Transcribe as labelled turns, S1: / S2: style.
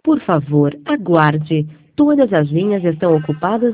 S1: Por favor, aguarde. Todas as linhas estão ocupadas